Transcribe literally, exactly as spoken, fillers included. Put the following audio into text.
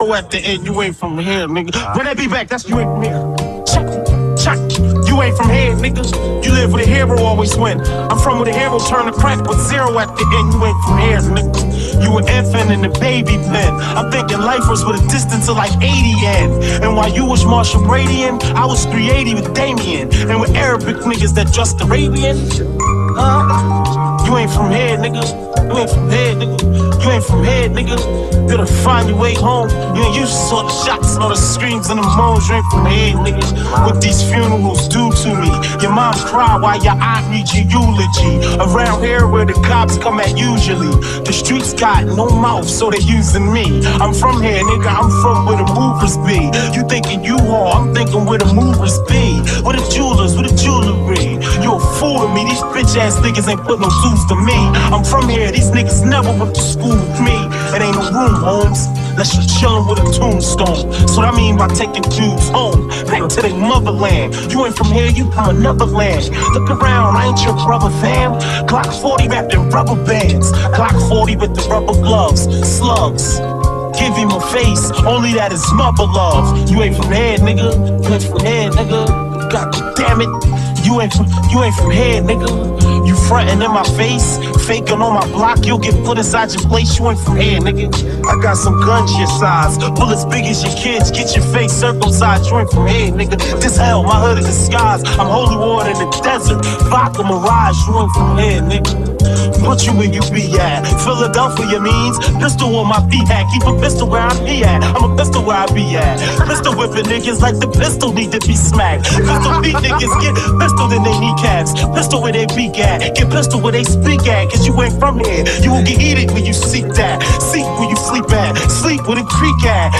at the end, you ain't from here, nigga. When they be back, that's you ain't from here. Check, check. You ain't from here, nigga. You live where the hero always win. I'm from where the hero turn to crack with zero at the end. You ain't from here, nigga. You an infant in the baby pen. I'm thinking life was with a distance of like eighty in. And while you was Marshall Brady in, I was three eighty with Damien. And with Arabic niggas that just Arabian. Uh, you ain't from here, nigga. You ain't from here, nigga. You ain't from here, nigga. Gotta find your way home. You ain't used to all the shots and all the screams and the moans. You ain't from here, nigga. What these funerals do to me. Your mom cry while your aunt reads your eulogy. Around here where the cops come at usually. The streets got no mouth, so they using me. I'm from here, nigga. I'm from where the movers be. You thinking you are, I'm thinking where the movers be. Where the jewelers, where the jewelry. You a fool to me. These bitch ass niggas ain't put no tools to me. I'm from here. These niggas never went to school with me. It ain't no room, Holmes, unless you chillin' with a tombstone. So I mean by taking dudes home, back to their motherland. You ain't from here, you from another land. Look around, I ain't your brother, fam. Glock forty wrapped in rubber bands. Glock forty with the rubber gloves, slugs. Give him a face, only that is mother love. You ain't from here, nigga. You ain't from here, nigga. God damn it. You ain't from, you ain't from here, nigga. You frontin' in my face, faking on my block, you'll get put inside your place. You ain't from here, nigga. I got some guns your size, bullets big as your kids, get your face circumcised. You ain't from here, nigga. This hell, my hood is disguise. I'm holy water in the desert, vodka mirage. You ain't from here, nigga. Put you where you be at. Philadelphia means pistol on my feet hat. Keep a pistol where I be at. I'm a pistol where I be at. Pistol whipping niggas like the pistol need to be smacked. Pistol beat niggas get pistol in they kneecaps. Pistol where they beak at. Get pistol where they speak at. Cause you ain't from here. You will get heated when you seek that. Seek where you sleep at. Sleep where the creek at.